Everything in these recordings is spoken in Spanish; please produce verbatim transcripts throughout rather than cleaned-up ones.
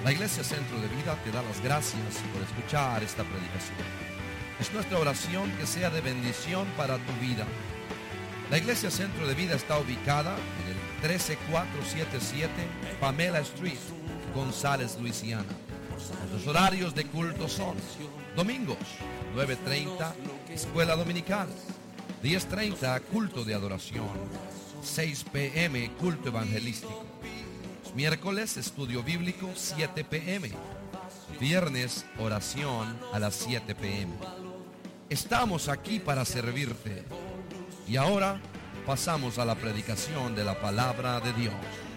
La Iglesia Centro de Vida te da las gracias por escuchar esta predicación. Es nuestra oración que sea de bendición para tu vida. La Iglesia Centro de Vida está ubicada en el trece mil cuatrocientos setenta y siete Pamela Street, González, Luisiana. Nuestros horarios de culto son: domingos, nueve treinta, escuela dominical; diez treinta, culto de adoración; seis pe eme, culto evangelístico; miércoles, estudio bíblico, siete pe eme; viernes, oración a las siete pe eme. Estamos aquí para servirte. Y ahora pasamos a la predicación de la palabra de Dios.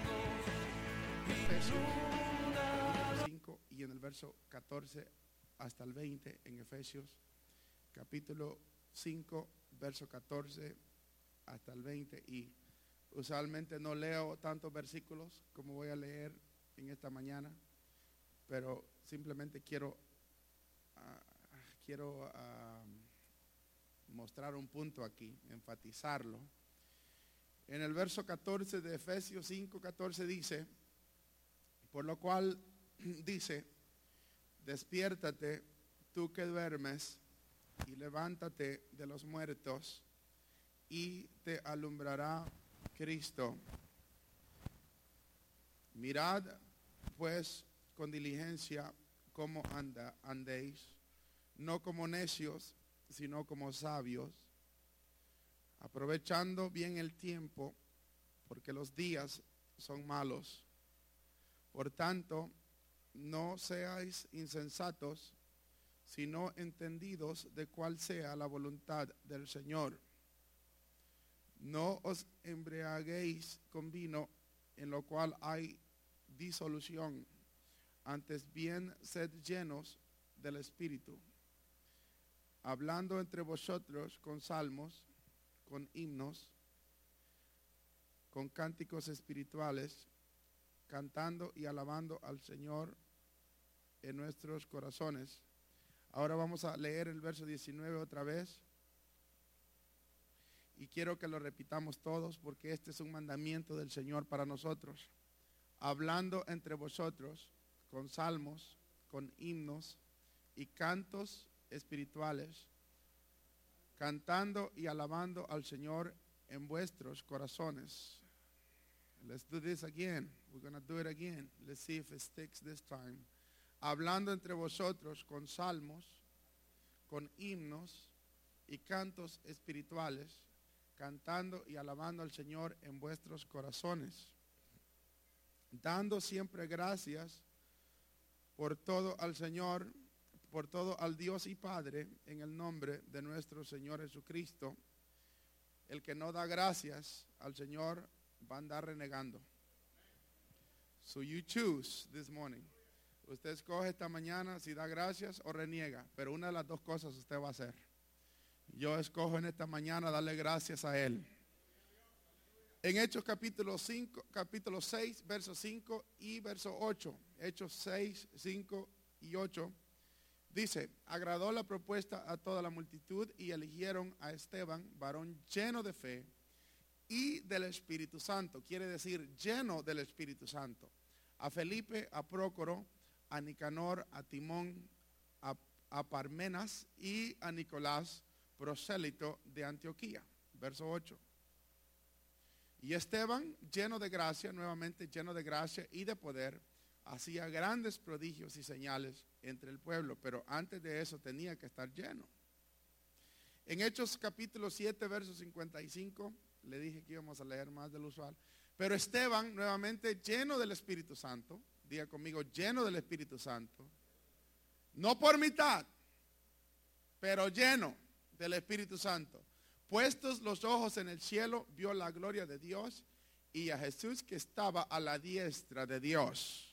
cinco y en el verso catorce hasta el veinte en Efesios capítulo cinco, verso catorce hasta el veinte. Y usualmente no leo tantos versículos como voy a leer en esta mañana, pero simplemente quiero uh, quiero uh, mostrar un punto aquí, enfatizarlo. En el verso catorce de Efesios cinco, catorce dice: por lo cual dice, despiértate tú que duermes, y levántate de los muertos, y te alumbrará Cristo. Mirad pues con diligencia cómo anda, andéis, no como necios, sino como sabios, aprovechando bien el tiempo, porque los días son malos. Por tanto, no seáis insensatos, sino entendidos de cuál sea la voluntad del Señor. No os embriaguéis con vino, en lo cual hay disolución, antes bien sed llenos del Espíritu, hablando entre vosotros con salmos, con himnos, con cánticos espirituales, cantando y alabando al Señor en nuestros corazones. Ahora vamos a leer el verso diecinueve otra vez. Y quiero que lo repitamos todos, porque este es un mandamiento del Señor para nosotros. Hablando entre vosotros con salmos, con himnos y cantos espirituales, cantando y alabando al Señor en vuestros corazones. Let's do this again. We're going to do it again. Let's see if it sticks this time. Hablando entre vosotros con salmos, con himnos y cantos espirituales, cantando y alabando al Señor en vuestros corazones, dando siempre gracias por todo al Señor, por todo al Dios y Padre, en el nombre de nuestro Señor Jesucristo. El que no da gracias al Señor va a andar renegando. So you choose this morning. Usted escoge esta mañana si da gracias o reniega, pero una de las dos cosas usted va a hacer. Yo escojo en esta mañana darle gracias a Él. En Hechos capítulo cinco, capítulo seis, verso cinco y verso ocho. Hechos seis, cinco y ocho. Dice: agradó la propuesta a toda la multitud y eligieron a Esteban, varón lleno de fe y del Espíritu Santo. Quiere decir lleno del Espíritu Santo. A Felipe, a Prócoro, a Nicanor, a Timón, a, a Parmenas y a Nicolás, prosélito de Antioquía. Verso ocho. Y Esteban, lleno de gracia, nuevamente lleno de gracia y de poder, hacía grandes prodigios y señales entre el pueblo, pero antes de eso tenía que estar lleno. En Hechos capítulo siete, verso cincuenta y cinco, le dije que íbamos a leer más del usual, pero Esteban, nuevamente lleno del Espíritu Santo, diga conmigo, lleno del Espíritu Santo, no por mitad, pero lleno del Espíritu Santo. Puestos los ojos en el cielo, vio la gloria de Dios y a Jesús que estaba a la diestra de Dios.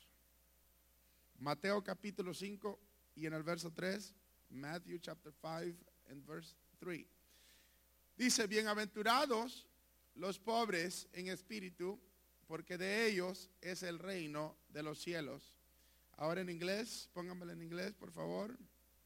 Mateo capítulo cinco y en el verso tres, Matthew chapter five and verse three. Dice: bienaventurados los pobres en espíritu, porque de ellos es el reino de los cielos. Ahora en inglés, pónganmelo en inglés, por favor.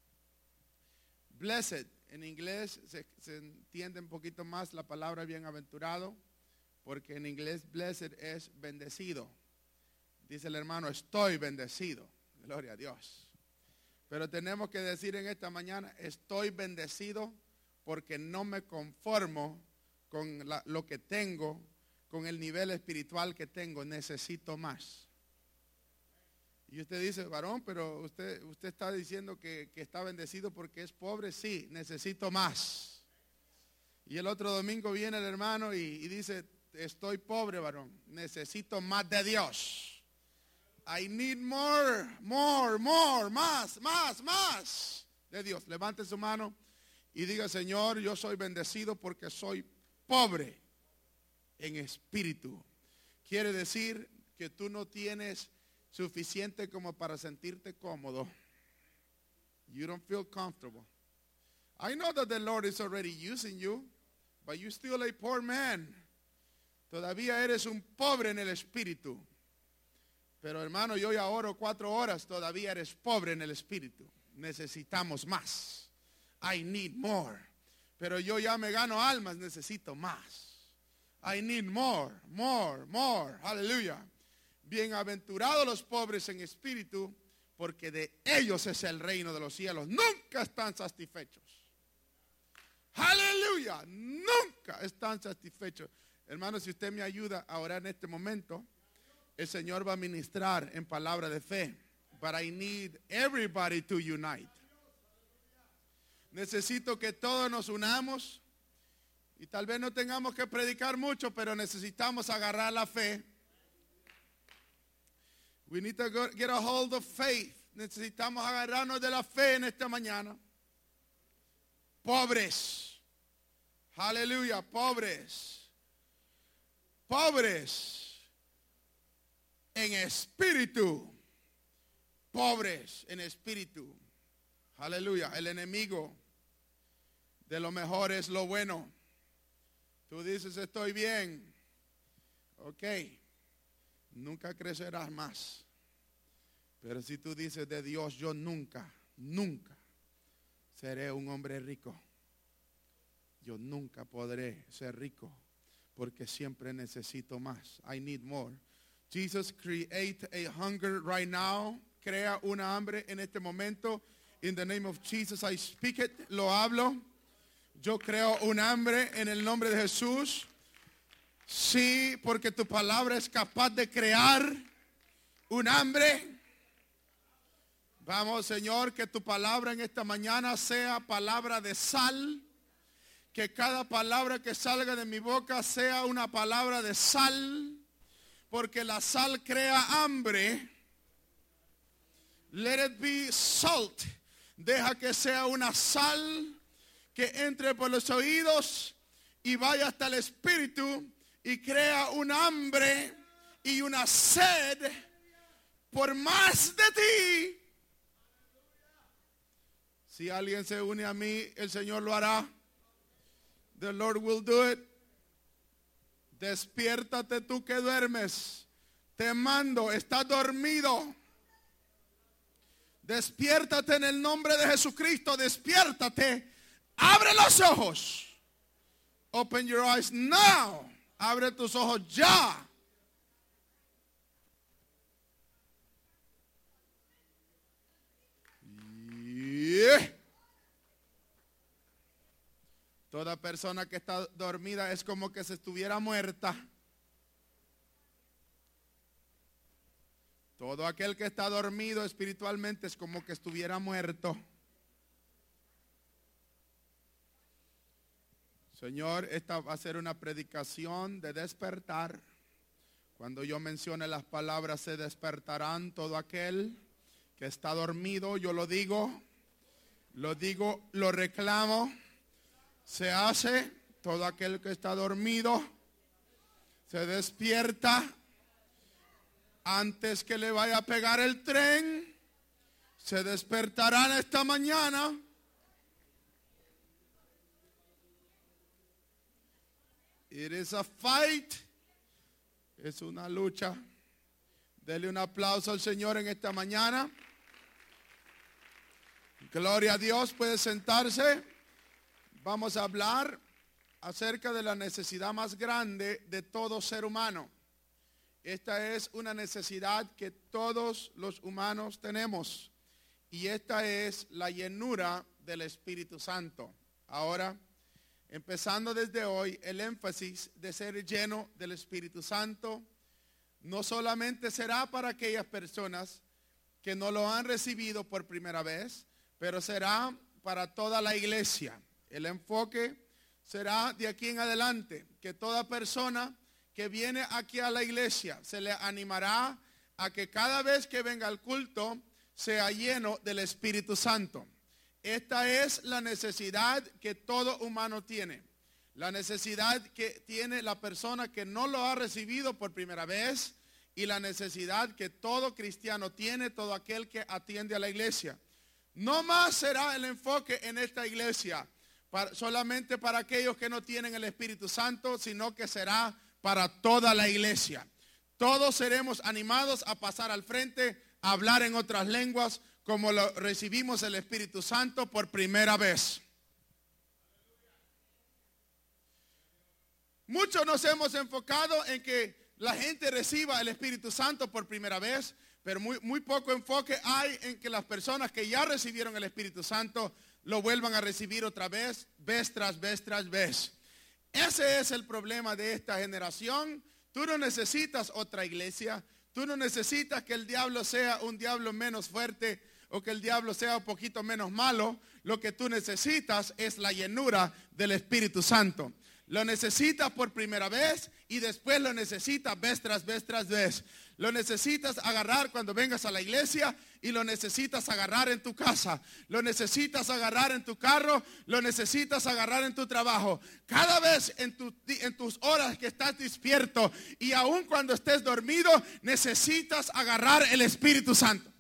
Blessed, en inglés se, se entiende un poquito más la palabra bienaventurado, porque en inglés blessed es bendecido. Dice el hermano, estoy bendecido. Gloria a Dios. Pero tenemos que decir en esta mañana, estoy bendecido porque no me conformo con la, lo que tengo, con el nivel espiritual que tengo, necesito más. Y usted dice, varón, pero usted, usted está diciendo que, que está bendecido porque es pobre. Sí, necesito más. Y el otro domingo viene el hermano y, y dice, estoy pobre, varón, necesito más de Dios. I need more, more, more, más, más, más de Dios. Levante su mano y diga, Señor, yo soy bendecido porque soy pobre en espíritu. Quiere decir que tú no tienes suficiente como para sentirte cómodo. You don't feel comfortable. I know that the Lord is already using you, but you're still a poor man. Todavía eres un pobre en el espíritu. Pero hermano, yo ya oro cuatro horas, todavía eres pobre en el espíritu. Necesitamos más. I need more. Pero yo ya me gano almas, necesito más. I need more, more, more. Aleluya. Bienaventurados los pobres en espíritu, porque de ellos es el reino de los cielos. Nunca están satisfechos. Aleluya. Nunca están satisfechos. Hermano, si usted me ayuda a orar en este momento, el Señor va a ministrar en palabra de fe. But I need everybody to unite. Necesito que todos nos unamos. Y tal vez no tengamos que predicar mucho, pero necesitamos agarrar la fe. We need to go, get a hold of faith. Necesitamos agarrarnos de la fe en esta mañana. Pobres. Aleluya, pobres. Pobres en espíritu. Pobres en espíritu. Aleluya. El enemigo de lo mejor es lo bueno. Tú dices, estoy bien. Ok. Nunca crecerás más. Pero si tú dices de Dios, yo nunca, nunca seré un hombre rico. Yo nunca podré ser rico porque siempre necesito más. I need more. Jesus, create a hunger right now. Crea una hambre en este momento. In the name of Jesus, I speak it. Lo hablo. Yo creo un hambre en el nombre de Jesús. Sí, porque tu palabra es capaz de crear un hambre. Vamos, Señor, que tu palabra en esta mañana sea palabra de sal. Que cada palabra que salga de mi boca sea una palabra de sal. Porque la sal crea hambre. Let it be salt. Deja que sea una sal que entre por los oídos y vaya hasta el espíritu y crea un hambre y una sed por más de ti. Si alguien se une a mí, el Señor lo hará. The Lord will do it. Despiértate tú que duermes. Te mando, estás dormido. Despiértate en el nombre de Jesucristo. Despiértate. Abre los ojos. Open your eyes now. Abre tus ojos ya. Yeah. Toda persona que está dormida es como que se estuviera muerta. Todo aquel que está dormido espiritualmente es como que estuviera muerto. Señor, esta va a ser una predicación de despertar. Cuando yo mencione las palabras, se despertarán todo aquel que está dormido. Yo lo digo, lo digo, lo reclamo. Se hace, todo aquel que está dormido se despierta antes que le vaya a pegar el tren. Se despertarán esta mañana. It is a fight. Es una lucha. Dele un aplauso al Señor en esta mañana. Gloria a Dios. Puede sentarse. Vamos a hablar acerca de la necesidad más grande de todo ser humano. Esta es una necesidad que todos los humanos tenemos. Y esta es la llenura del Espíritu Santo. Ahora, empezando desde hoy, el énfasis de ser lleno del Espíritu Santo no solamente será para aquellas personas que no lo han recibido por primera vez, pero será para toda la iglesia. El enfoque será de aquí en adelante, que toda persona que viene aquí a la iglesia se le animará a que cada vez que venga al culto sea lleno del Espíritu Santo. Esta es la necesidad que todo humano tiene. La necesidad que tiene la persona que no lo ha recibido por primera vez y la necesidad que todo cristiano tiene, todo aquel que atiende a la iglesia. No más será el enfoque en esta iglesia para, solamente para aquellos que no tienen el Espíritu Santo, sino que será para toda la iglesia. Todos seremos animados a pasar al frente, a hablar en otras lenguas, como lo recibimos el Espíritu Santo por primera vez. Muchos nos hemos enfocado en que la gente reciba el Espíritu Santo por primera vez, pero muy, muy poco enfoque hay en que las personas que ya recibieron el Espíritu Santo lo vuelvan a recibir otra vez, vez tras vez tras vez. Ese es el problema de esta generación. Tú no necesitas otra iglesia. Tú no necesitas que el diablo sea un diablo menos fuerte o que el diablo sea un poquito menos malo. Lo que tú necesitas es la llenura del Espíritu Santo. Lo necesitas por primera vez y después lo necesitas vez tras vez tras vez. Lo necesitas agarrar cuando vengas a la iglesia y lo necesitas agarrar en tu casa. Lo necesitas agarrar en tu carro, lo necesitas agarrar en tu trabajo. Cada vez en, tu, en tus horas que estás despierto y aun cuando estés dormido, necesitas agarrar el Espíritu Santo.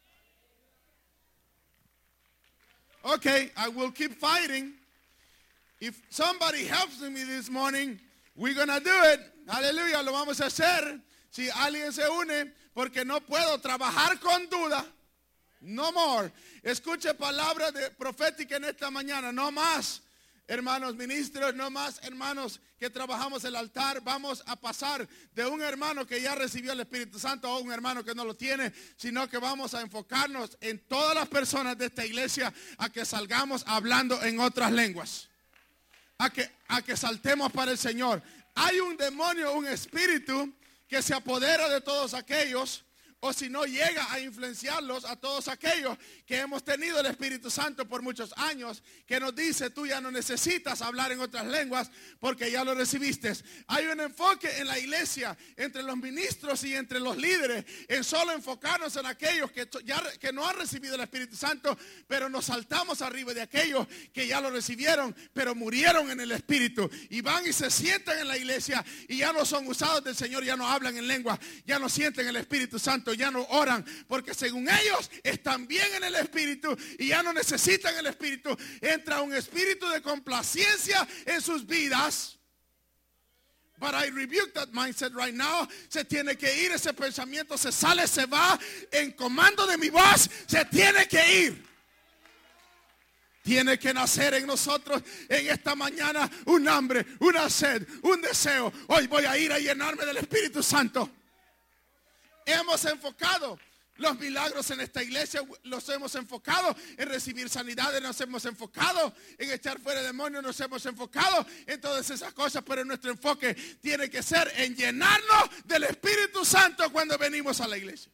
Okay, I will keep fighting. If somebody helps me this morning, we're gonna do it. Aleluya, lo vamos a hacer. Si alguien se une, porque no puedo trabajar con duda. No more. Escuche palabra de profética en esta mañana. No más, hermanos ministros, no más, hermanos que trabajamos el altar. Vamos a pasar de un hermano que ya recibió el Espíritu Santo a un hermano que no lo tiene, sino que vamos a enfocarnos en todas las personas de esta iglesia a que salgamos hablando en otras lenguas. A que, a que saltemos para el Señor. Hay un demonio, un espíritu que se apodera de todos aquellos, o si no llega a influenciarlos a todos aquellos que hemos tenido el Espíritu Santo por muchos años, que nos dice: tú ya no necesitas hablar en otras lenguas porque ya lo recibiste. Hay un enfoque en la iglesia entre los ministros y entre los líderes en solo enfocarnos en aquellos que, ya, que no han recibido el Espíritu Santo, pero nos saltamos arriba de aquellos que ya lo recibieron pero murieron en el Espíritu y van y se sientan en la iglesia y ya no son usados del Señor, ya no hablan en lengua, ya no sienten el Espíritu Santo, ya no oran, porque según ellos están bien en el Espíritu y ya no necesitan el Espíritu. Entra un espíritu de complacencia en sus vidas. But I rebuke that mindset right now. Se tiene que ir ese pensamiento, se sale, se va en comando de mi voz, se tiene que ir. Tiene que nacer en nosotros en esta mañana un hambre, una sed, un deseo. Hoy voy a ir a llenarme del Espíritu Santo. Hemos enfocado los milagros en esta iglesia, los hemos enfocado en recibir sanidades, nos hemos enfocado en echar fuera demonios, nos hemos enfocado en todas esas cosas, pero nuestro enfoque tiene que ser en llenarnos del Espíritu Santo cuando venimos a la iglesia.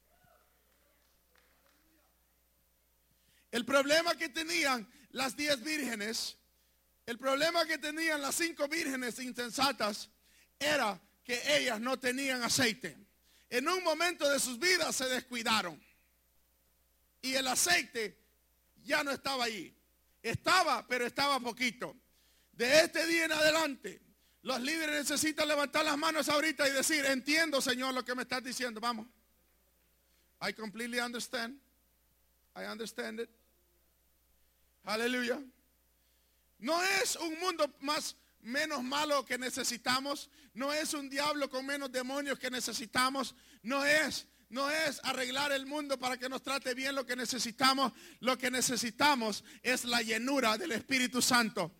El problema que tenían las diez vírgenes, el problema que tenían las cinco vírgenes insensatas era que ellas no tenían aceite. En un momento de sus vidas se descuidaron y el aceite ya no estaba allí. Estaba, pero estaba poquito. De este día en adelante, los líderes necesitan levantar las manos ahorita y decir: entiendo, Señor, lo que me estás diciendo. Vamos. I completely understand. I understand it. Aleluya. No es un mundo más menos malo que necesitamos, no es un diablo con menos demonios que necesitamos, no es, no es arreglar el mundo para que nos trate bien lo que necesitamos. Lo que necesitamos es la llenura del Espíritu Santo,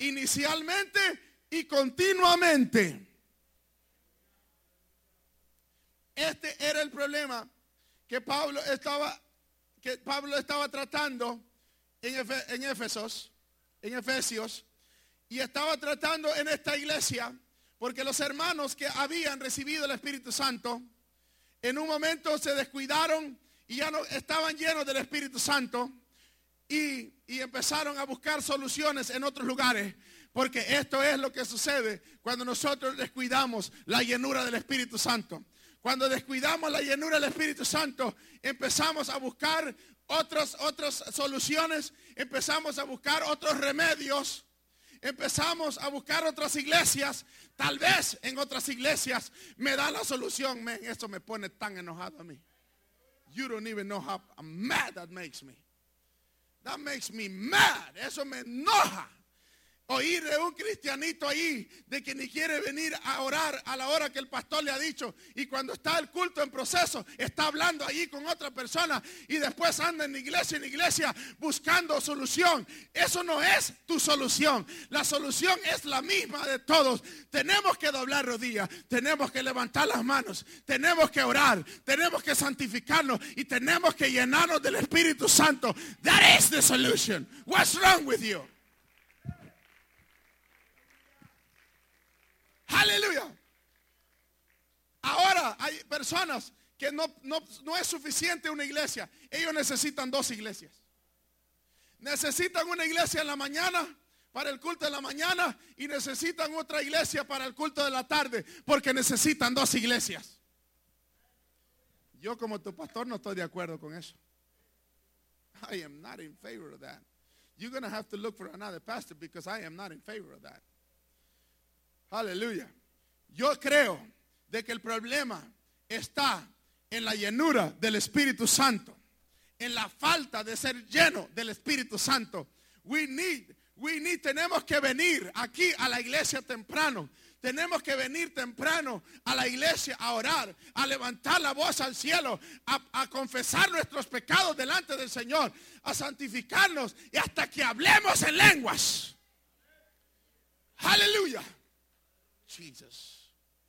inicialmente y continuamente. Este era el problema que Pablo estaba, que Pablo estaba tratando en, Efe, en Éfesos, en Efesios, y estaba tratando en esta iglesia, porque los hermanos que habían recibido el Espíritu Santo, en un momento se descuidaron y ya no estaban llenos del Espíritu Santo, y, y empezaron a buscar soluciones en otros lugares. Porque esto es lo que sucede cuando nosotros descuidamos la llenura del Espíritu Santo. Cuando descuidamos la llenura del Espíritu Santo, empezamos a buscar otras, otras soluciones, empezamos a buscar otros remedios, empezamos a buscar otras iglesias. Tal vez en otras iglesias me da la solución. Man, eso me pone tan enojado a mí. You don't even know how mad that makes me. That makes me mad. Eso me enoja. Oír de un cristianito ahí de que ni quiere venir a orar a la hora que el pastor le ha dicho, y cuando está el culto en proceso está hablando allí con otra persona y después anda en iglesia en iglesia buscando solución. Eso no es tu solución. La solución es la misma de todos. Tenemos que doblar rodillas, tenemos que levantar las manos, tenemos que orar, tenemos que santificarnos y tenemos que llenarnos del Espíritu Santo. That is the solution. What's wrong with you? Aleluya. Ahora hay personas que no, no, no es suficiente una iglesia. Ellos necesitan dos iglesias. Necesitan una iglesia en la mañana para el culto de la mañana y necesitan otra iglesia para el culto de la tarde, porque necesitan dos iglesias. Yo como tu pastor no estoy de acuerdo con eso. I am not in favor of that. You're going to have to look for another pastor because I am not in favor of that. Aleluya. Yo creo de que el problema está en la llenura del Espíritu Santo, en la falta de ser lleno del Espíritu Santo. We need, we need, tenemos que venir aquí a la iglesia temprano. Tenemos que venir temprano a la iglesia a orar, a levantar la voz al cielo, a, a confesar nuestros pecados delante del Señor, a santificarnos y hasta que hablemos en lenguas. Aleluya. Jesus.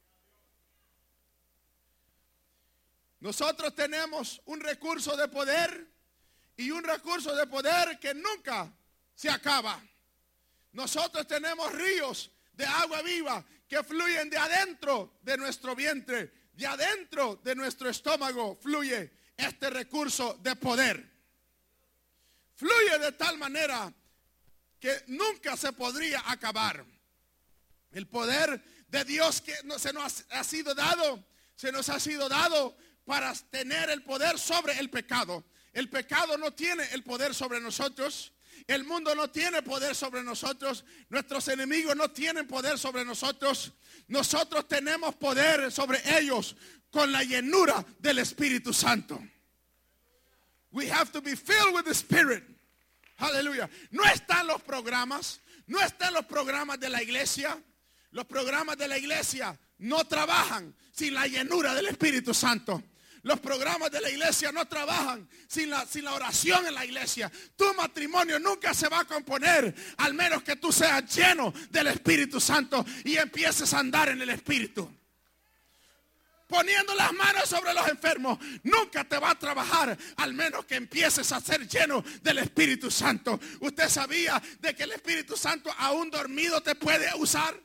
Nosotros tenemos un recurso de poder y un recurso de poder que nunca se acaba. Nosotros tenemos ríos de agua viva que fluyen de adentro de nuestro vientre, de adentro de nuestro estómago fluye este recurso de poder. Fluye de tal manera que nunca se podría acabar. El poder de Dios que se nos ha sido dado, se nos ha sido dado para tener el poder sobre el pecado. El pecado no tiene el poder sobre nosotros. El mundo no tiene poder sobre nosotros. Nuestros enemigos no tienen poder sobre nosotros. Nosotros tenemos poder sobre ellos con la llenura del Espíritu Santo. We have to be filled with the Spirit. Aleluya. No están los programas, no están los programas de la iglesia. Los programas de la iglesia no trabajan sin la llenura del Espíritu Santo. Los programas de la iglesia no trabajan sin la, sin la oración en la iglesia. Tu matrimonio nunca se va a componer al menos que tú seas lleno del Espíritu Santo y empieces a andar en el Espíritu. Poniendo las manos sobre los enfermos nunca te va a trabajar al menos que empieces a ser lleno del Espíritu Santo. ¿Usted sabía de que el Espíritu Santo aún dormido te puede usar?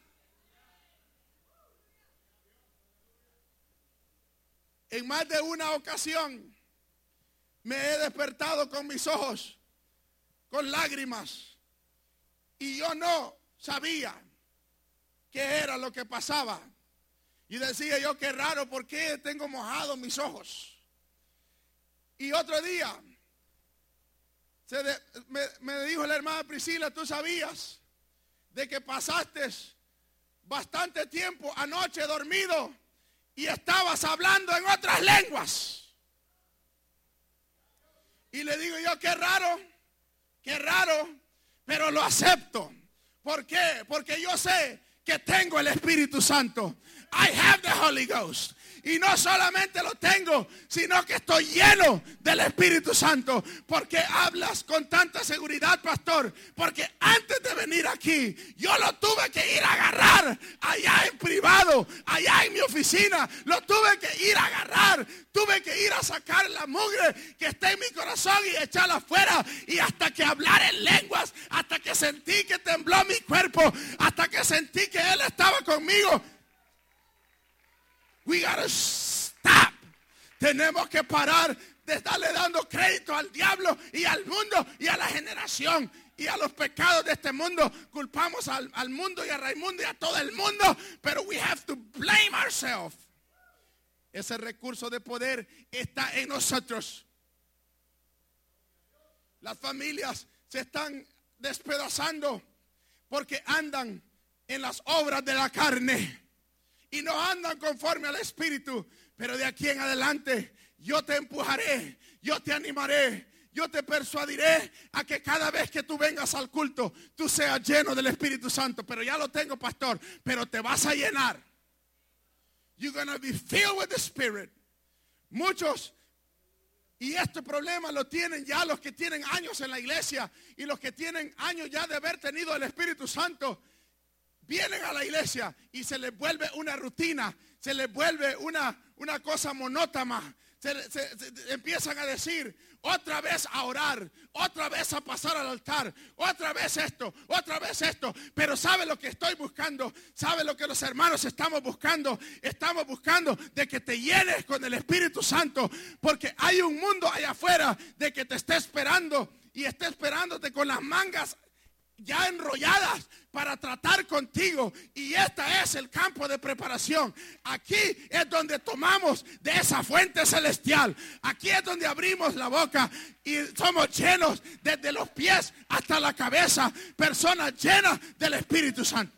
En más de una ocasión me he despertado con mis ojos, con lágrimas, y yo no sabía qué era lo que pasaba. Y decía yo, qué raro, ¿por qué tengo mojados mis ojos? Y otro día se de, me, me dijo la hermana Priscila, ¿tú sabías de que pasaste bastante tiempo anoche dormido y estabas hablando en otras lenguas? Y le digo yo, qué raro, qué raro, pero lo acepto. ¿Por qué? Porque yo sé que tengo el Espíritu Santo. I have the Holy Ghost. Y no solamente lo tengo, sino que estoy lleno del Espíritu Santo. ¿Por qué hablas con tanta seguridad, pastor? Porque antes de venir aquí, yo lo tuve que ir a agarrar allá en privado, allá en mi oficina. Lo tuve que ir a agarrar. Tuve que ir a sacar la mugre que está en mi corazón y echarla afuera. Y hasta que hablar en lenguas, hasta que sentí que tembló mi cuerpo, hasta que sentí que Él estaba conmigo. We gotta stop. Tenemos que parar de estarle dando crédito al diablo y al mundo y a la generación y a los pecados de este mundo. Culpamos al, al mundo y a Raimundo y a todo el mundo, pero we have to blame ourselves. Ese recurso de poder está en nosotros. Las familias se están despedazando porque andan en las obras de la carne y no andan conforme al Espíritu. Pero de aquí en adelante yo te empujaré, yo te animaré, yo te persuadiré a que cada vez que tú vengas al culto tú seas lleno del Espíritu Santo. Pero ya lo tengo, pastor, pero te vas a llenar. You're going to be filled with the Spirit. Muchos, y este problema lo tienen ya los que tienen años en la iglesia y los que tienen años ya de haber tenido el Espíritu Santo, vienen a la iglesia y se les vuelve una rutina, se les vuelve una, una cosa monótona. Se, se, se empiezan a decir otra vez a orar, otra vez a pasar al altar, otra vez esto, otra vez esto. Pero ¿sabe lo que estoy buscando? ¿Sabe lo que los hermanos estamos buscando? Estamos buscando de que te llenes con el Espíritu Santo, porque hay un mundo allá afuera de que te está esperando y está esperándote con las mangas ya enrolladas para tratar contigo. Y este es el campo de preparación. Aquí es donde tomamos de esa fuente celestial. Aquí es donde abrimos la boca y somos llenos desde los pies hasta la cabeza. Personas llenas del Espíritu Santo.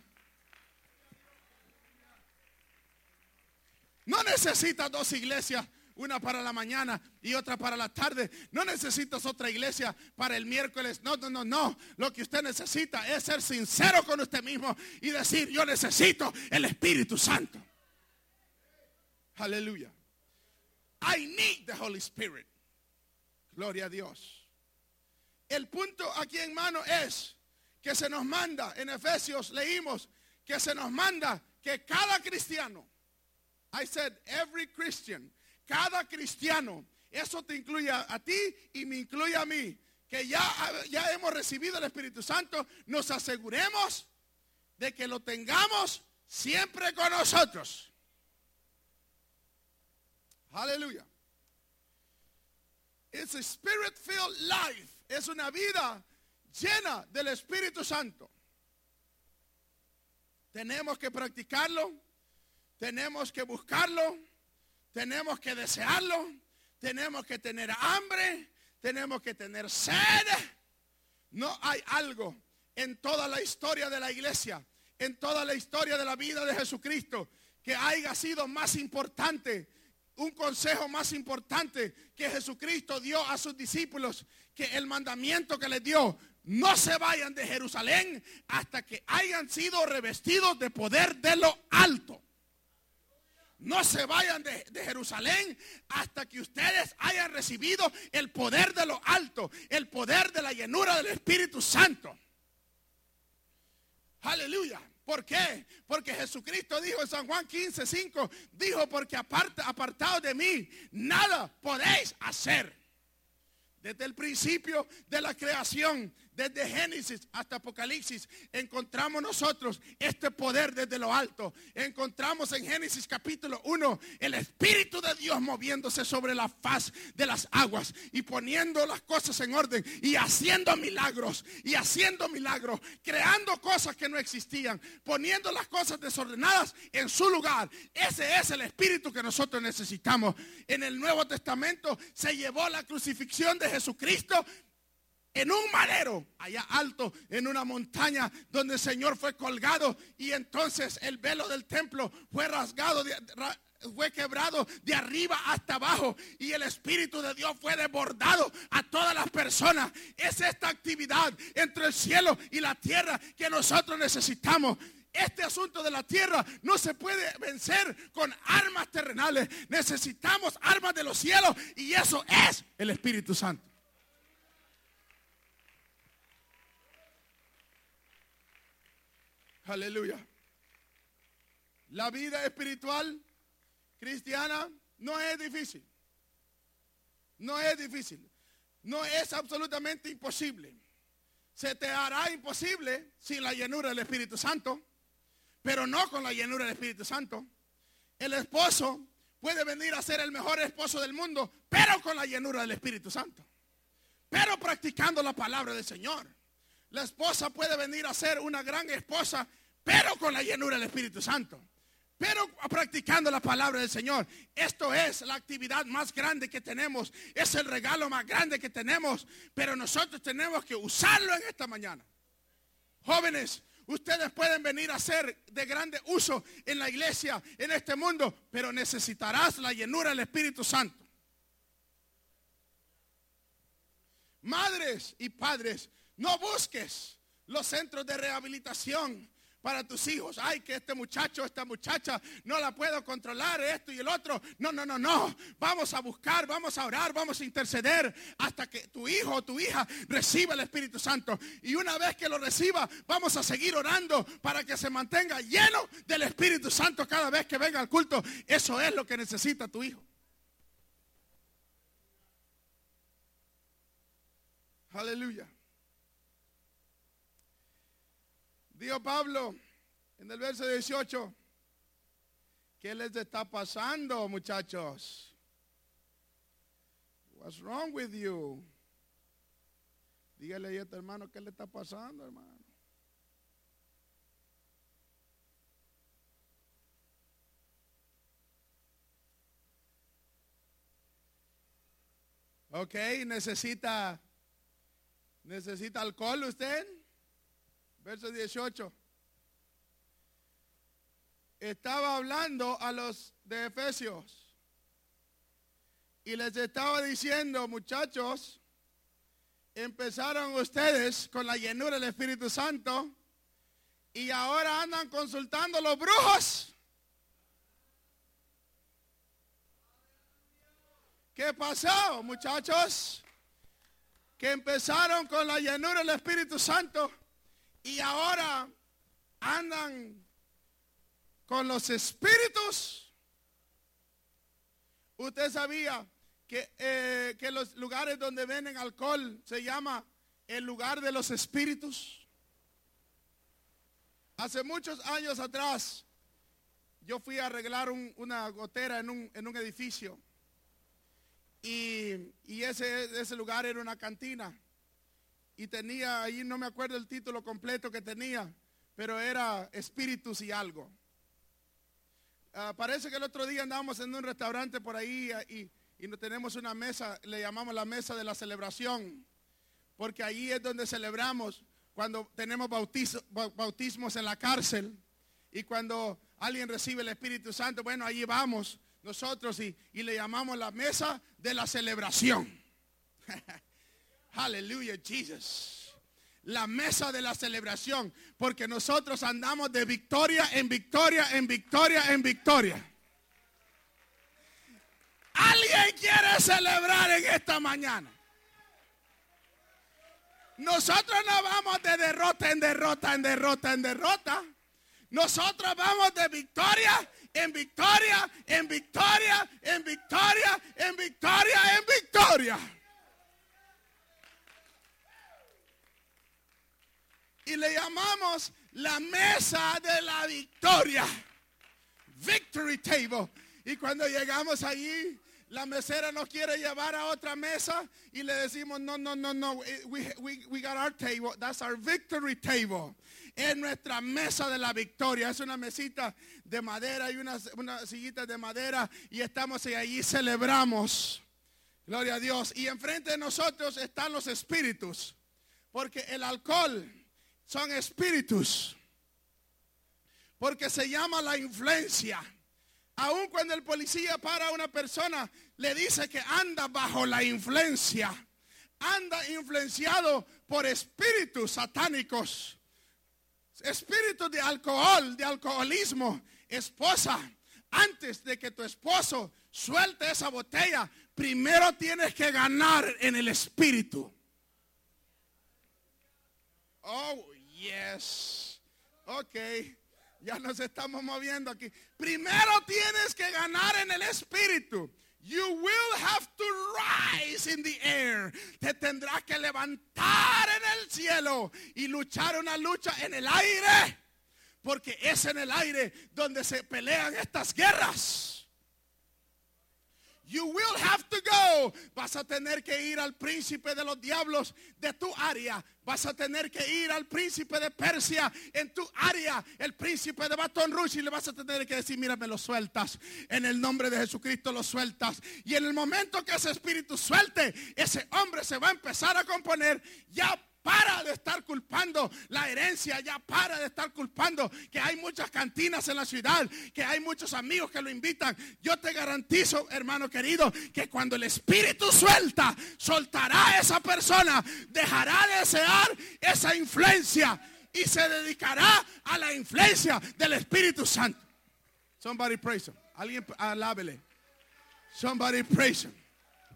No necesitas dos iglesias, una para la mañana y otra para la tarde. No necesitas otra iglesia para el miércoles. No, no, no, no. Lo que usted necesita es ser sincero con usted mismo y decir: yo necesito el Espíritu Santo. Aleluya. I need the Holy Spirit. Gloria a Dios. El punto aquí en mano es que se nos manda, en Efesios leímos que se nos manda que cada cristiano, I said every Christian, cada cristiano, eso te incluye a, a ti y me incluye a mí, que ya, ya hemos recibido el Espíritu Santo, nos aseguremos de que lo tengamos siempre con nosotros. Aleluya. It's a spirit-filled life. Es una vida llena del Espíritu Santo. Tenemos que practicarlo, tenemos que buscarlo, tenemos que desearlo, tenemos que tener hambre, tenemos que tener sed. No hay algo en toda la historia de la iglesia, en toda la historia de la vida de Jesucristo, que haya sido más importante, un consejo más importante que Jesucristo dio a sus discípulos, que el mandamiento que les dio: no se vayan de Jerusalén hasta que hayan sido revestidos de poder de lo alto. No se vayan de, de Jerusalén hasta que ustedes hayan recibido el poder de lo alto, el poder de la llenura del Espíritu Santo. Aleluya. ¿Por qué? Porque Jesucristo dijo en San Juan quince, cinco, dijo: porque aparta, apartados de mí, nada podéis hacer. Desde el principio de la creación, desde Génesis hasta Apocalipsis, encontramos nosotros este poder desde lo alto. Encontramos en Génesis capítulo uno el Espíritu de Dios moviéndose sobre la faz de las aguas y poniendo las cosas en orden y haciendo milagros, y haciendo milagros, creando cosas que no existían, poniendo las cosas desordenadas en su lugar. Ese es el Espíritu que nosotros necesitamos. En el Nuevo Testamento se llevó la crucifixión de Jesucristo en un madero, allá alto, en una montaña donde el Señor fue colgado, y entonces el velo del templo fue rasgado, de, ra, fue quebrado de arriba hasta abajo, y el Espíritu de Dios fue desbordado a todas las personas. Es esta actividad entre el cielo y la tierra que nosotros necesitamos. Este asunto de la tierra no se puede vencer con armas terrenales. Necesitamos armas de los cielos y eso es el Espíritu Santo. Aleluya. La vida espiritual cristiana no es difícil. No es difícil. No es absolutamente imposible. Se te hará imposible sin la llenura del Espíritu Santo, pero no con la llenura del Espíritu Santo. El esposo puede venir a ser el mejor esposo del mundo, pero con la llenura del Espíritu Santo. Pero practicando la palabra del Señor. La esposa puede venir a ser una gran esposa, pero con la llenura del Espíritu Santo. Pero practicando la palabra del Señor. Esto es la actividad más grande que tenemos. Es el regalo más grande que tenemos. Pero nosotros tenemos que usarlo en esta mañana. Jóvenes, ustedes pueden venir a ser de grande uso en la iglesia, en este mundo. Pero necesitarás la llenura del Espíritu Santo. Madres y padres, no busques los centros de rehabilitación para tus hijos. Ay, que este muchacho, esta muchacha no la puedo controlar, esto y el otro. No, no, no, no. Vamos a buscar, vamos a orar, vamos a interceder hasta que tu hijo o tu hija reciba el Espíritu Santo. Y una vez que lo reciba, vamos a seguir orando para que se mantenga lleno del Espíritu Santo cada vez que venga al culto. Eso es lo que necesita tu hijo. Aleluya. Dijo Pablo en el verso dieciocho, ¿qué les está pasando, muchachos? What's wrong with you? Dígale a este hermano, ¿qué le está pasando, hermano? Ok, necesita, necesita alcohol usted. Verso dieciocho. Estaba hablando a los de Efesios y les estaba diciendo, muchachos, empezaron ustedes con la llenura del Espíritu Santo y ahora andan consultando a los brujos. ¿Qué pasó, muchachos? Que empezaron con la llenura del Espíritu Santo y ahora andan con los espíritus. Usted sabía que, eh, que los lugares donde venden alcohol se llama el lugar de los espíritus. Hace muchos años atrás yo fui a arreglar un, una gotera en un, en un edificio y, y ese, ese lugar era una cantina. Y tenía ahí, no me acuerdo el título completo que tenía, pero era espíritus y algo. Uh, parece que el otro día andábamos en un restaurante por ahí y, y no tenemos una mesa, le llamamos la mesa de la celebración, porque ahí es donde celebramos cuando tenemos bautizo, bautismos en la cárcel y cuando alguien recibe el Espíritu Santo. Bueno, ahí vamos nosotros y, y le llamamos la mesa de la celebración. Aleluya, Jesus. La mesa de la celebración, porque nosotros andamos de victoria en victoria, en victoria, en victoria. ¿Alguien quiere celebrar en esta mañana? Nosotros no vamos de derrota en derrota, en derrota, en derrota. Nosotros vamos de victoria en victoria, en victoria, en victoria, en victoria, en victoria. Y le llamamos la mesa de la victoria. Victory table. Y cuando llegamos allí, la mesera nos quiere llevar a otra mesa y le decimos, no, no, no, no, we, we, we got our table, that's our victory table. Es nuestra mesa de la victoria, es una mesita de madera y unas una sillitas de madera y estamos y allí celebramos. Gloria a Dios. Y enfrente de nosotros están los espíritus, porque el alcohol son espíritus, porque se llama la influencia. Aun cuando el policía para a una persona, le dice que anda bajo la influencia, anda influenciado por espíritus satánicos. espíritu de alcohol, de alcoholismo. Esposa, antes de que tu esposo suelte esa botella, primero tienes que ganar en el espíritu. Oh, yes. Ok, ya nos estamos moviendo aquí. Primero tienes que ganar en el espíritu. You will have to rise in the air. Te tendrás que levantar en el cielo y luchar una lucha en el aire. Porque es en el aire donde se pelean estas guerras. You will have to go. Vas a tener que ir al príncipe de los diablos de tu área. Vas a tener que ir al príncipe de Persia en tu área. El príncipe de Baton Rouge. Y le vas a tener que decir, mira, me lo sueltas. En el nombre de Jesucristo lo sueltas. Y en el momento que ese espíritu suelte, ese hombre se va a empezar a componer. Ya para de estar culpando la herencia, ya para de estar culpando que hay muchas cantinas en la ciudad, que hay muchos amigos que lo invitan. Yo te garantizo, hermano querido, que cuando el espíritu suelta, soltará a esa persona, dejará de desear esa influencia y se dedicará a la influencia del Espíritu Santo. Somebody praise him. Alguien alábele. Somebody praise him.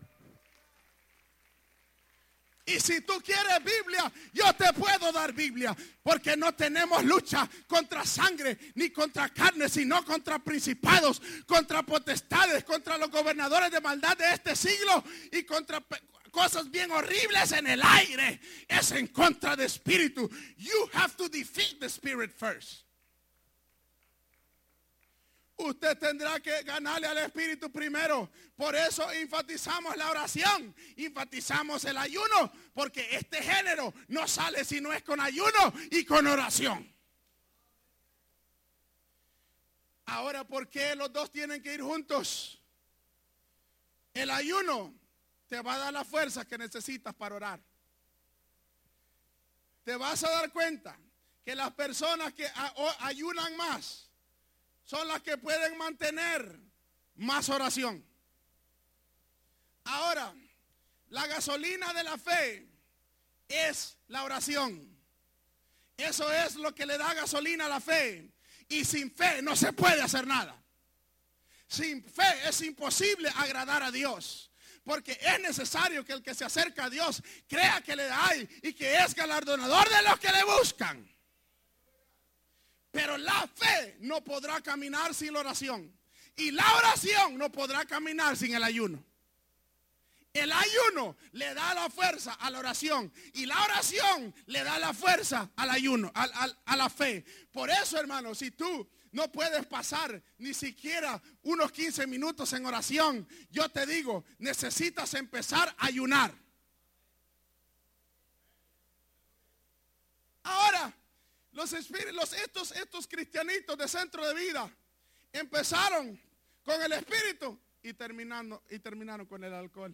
Y si tú quieres Biblia, yo te puedo dar Biblia. Porque no tenemos lucha contra sangre ni contra carne, sino contra principados, contra potestades, contra los gobernadores de maldad de este siglo y contra cosas bien horribles en el aire. Es en contra de espíritu. You have to defeat the spirit first. Usted tendrá que ganarle al espíritu primero. Por eso enfatizamos la oración, enfatizamos el ayuno, porque este género no sale si no es con ayuno y con oración. Ahora, ¿por qué los dos tienen que ir juntos? El ayuno te va a dar la fuerza que necesitas para orar. Te vas a dar cuenta que las personas que ayunan más son las que pueden mantener más oración. Ahora, la gasolina de la fe es la oración. Eso es lo que le da gasolina a la fe. Y sin fe no se puede hacer nada. Sin fe es imposible agradar a Dios. Porque es necesario que el que se acerca a Dios crea que le hay y que es galardonador de los que le buscan. Pero la fe no podrá caminar sin la oración. Y la oración no podrá caminar sin el ayuno. El ayuno le da la fuerza a la oración. Y la oración le da la fuerza al ayuno, a, a, a la fe. Por eso, hermano, si tú no puedes pasar ni siquiera unos quince minutos en oración, yo te digo, necesitas empezar a ayunar. Ahora, Los espíritus, estos, estos cristianitos de Centro de Vida empezaron con el espíritu y, terminando, y terminaron con el alcohol.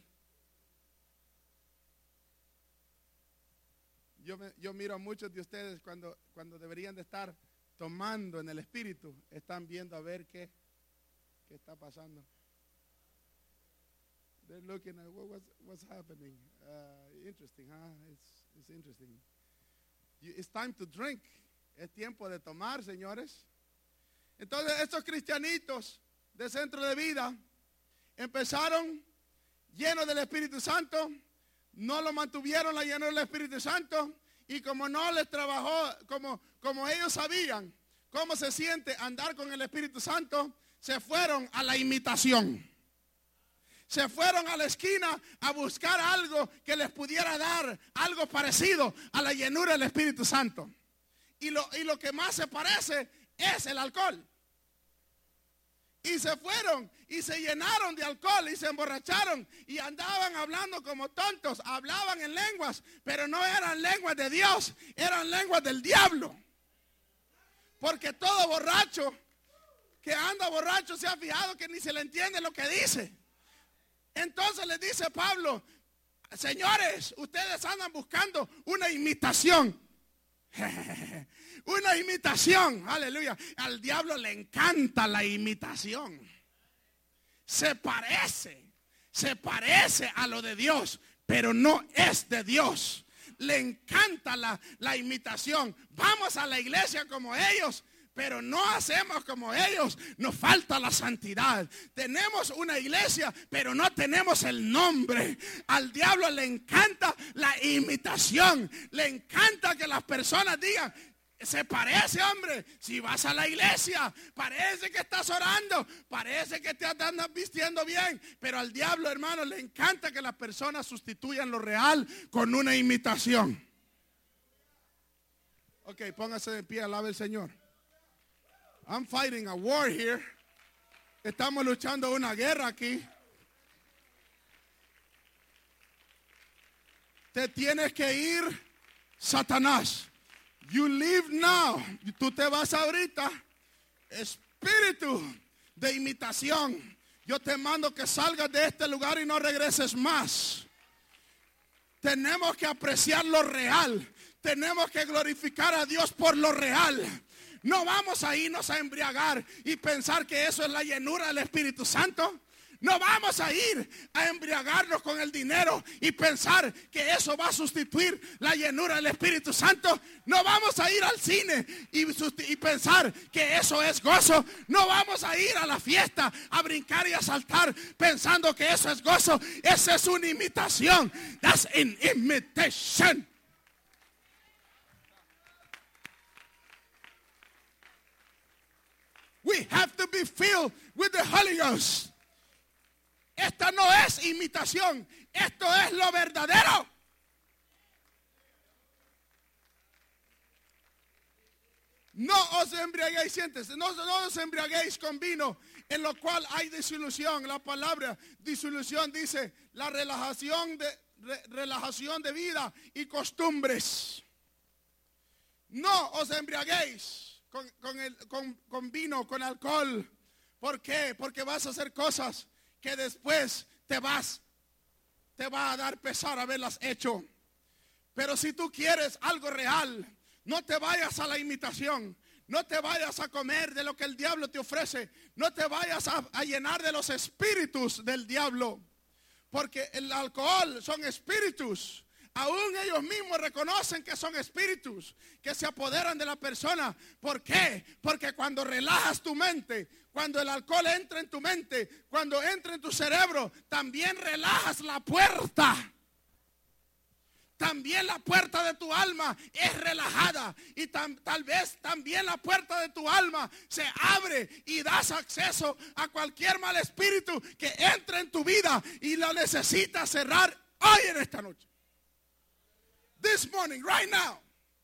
Yo, me, yo miro a muchos de ustedes cuando, cuando deberían de estar tomando en el espíritu, están viendo a ver qué, qué está pasando. They're looking at what, what's, what's happening. Uh, interesting, huh? It's, it's interesting. You, it's time to drink. Es tiempo de tomar, señores. Entonces estos cristianitos de Centro de Vida empezaron llenos del Espíritu Santo, no lo mantuvieron la llenura del Espíritu Santo, y como no les trabajó, como, como ellos sabían cómo se siente andar con el Espíritu Santo, se fueron a la imitación. Se fueron a la esquina a buscar algo que les pudiera dar algo parecido a la llenura del Espíritu Santo. Y lo, y lo que más se parece es el alcohol. Y se fueron y se llenaron de alcohol y se emborracharon y andaban hablando como tontos. Hablaban en lenguas, pero no eran lenguas de Dios, eran lenguas del diablo. Porque todo borracho que anda borracho se ha fijado que ni se le entiende lo que dice. Entonces les dice Pablo, señores, ustedes andan buscando una imitación. Una imitación, aleluya. Al diablo le encanta la imitación. Se parece, se parece a lo de Dios, pero no es de Dios. le encanta la, la imitación. Vamos a la iglesia como ellos, pero no hacemos como ellos. Nos falta la santidad. Tenemos una iglesia, pero no tenemos el nombre. Al diablo le encanta la imitación. Le encanta que las personas digan: se parece, hombre, si vas a la iglesia, parece que estás orando, parece que te andas vistiendo bien. Pero al diablo, hermano, le encanta que las personas sustituyan lo real con una imitación. Ok, póngase de pie, alabe al Señor. I'm fighting a war here. Estamos luchando una guerra aquí. Te tienes que ir, Satanás. You leave now. Tú te vas ahorita. Espíritu de imitación, yo te mando que salgas de este lugar y no regreses más. Tenemos que apreciar lo real. Tenemos que glorificar a Dios por lo real. No vamos a irnos a embriagar y pensar que eso es la llenura del Espíritu Santo. No vamos a ir a embriagarnos con el dinero y pensar que eso va a sustituir la llenura del Espíritu Santo. No vamos a ir al cine y, y pensar que eso es gozo. No vamos a ir a la fiesta a brincar y a saltar pensando que eso es gozo. Esa es una imitación. That's an imitation. We have to be filled with the Holy Ghost. Esta no es imitación, esto es lo verdadero. No os embriaguéis, siéntese, no, no os embriaguéis con vino, en lo cual hay disolución. La palabra disolución dice la relajación de, re, relajación de vida y costumbres. No os embriaguéis con, con, el, con, con vino, con alcohol. ¿Por qué? Porque vas a hacer cosas que después te vas, te va a dar pesar haberlas hecho. Pero si tú quieres algo real, no te vayas a la imitación. No te vayas a comer de lo que el diablo te ofrece. No te vayas a, a llenar de los espíritus del diablo. Porque el alcohol son espíritus. Aún ellos mismos reconocen que son espíritus que se apoderan de la persona. ¿Por qué? Porque cuando relajas tu mente, cuando el alcohol entra en tu mente, cuando entra en tu cerebro, también relajas la puerta. También la puerta de tu alma es relajada. Y tam, tal vez también la puerta de tu alma se abre y das acceso a cualquier mal espíritu que entre en tu vida y lo necesitas cerrar hoy en esta noche. This morning, right now.